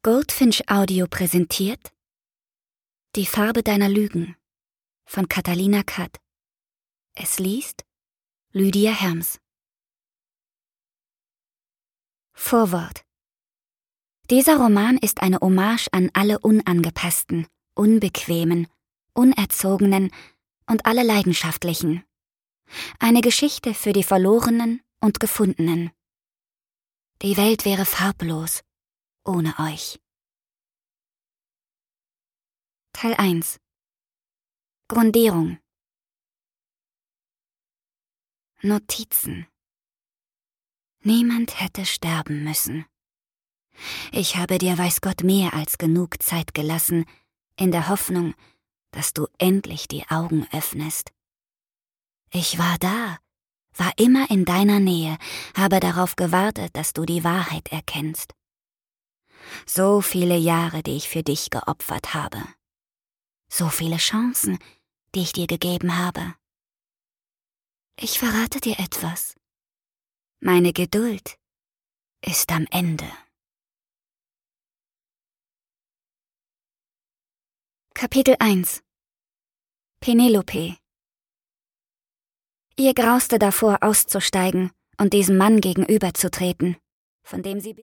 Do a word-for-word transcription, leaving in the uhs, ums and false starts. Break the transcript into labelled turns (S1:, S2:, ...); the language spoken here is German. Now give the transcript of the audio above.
S1: Goldfinch Audio präsentiert Die Farbe deiner Lügen von Catalina Katt. Es liest Lydia Herms. Vorwort. Dieser Roman ist eine Hommage an alle Unangepassten, Unbequemen, Unerzogenen und alle Leidenschaftlichen. Eine Geschichte für die Verlorenen und Gefundenen. Die Welt wäre farblos ohne euch. Teil eins. Grundierung. Notizen. Niemand hätte sterben müssen. Ich habe dir weiß Gott mehr als genug Zeit gelassen, in der Hoffnung, dass du endlich die Augen öffnest. Ich war da, war immer in deiner Nähe, habe darauf gewartet, dass du die Wahrheit erkennst. So viele Jahre, die ich für dich geopfert habe. So viele Chancen, die ich dir gegeben habe. Ich verrate dir etwas. Meine Geduld ist am Ende. Kapitel eins. Penelope. Ihr grauste davor, auszusteigen und diesem Mann gegenüberzutreten, von dem sie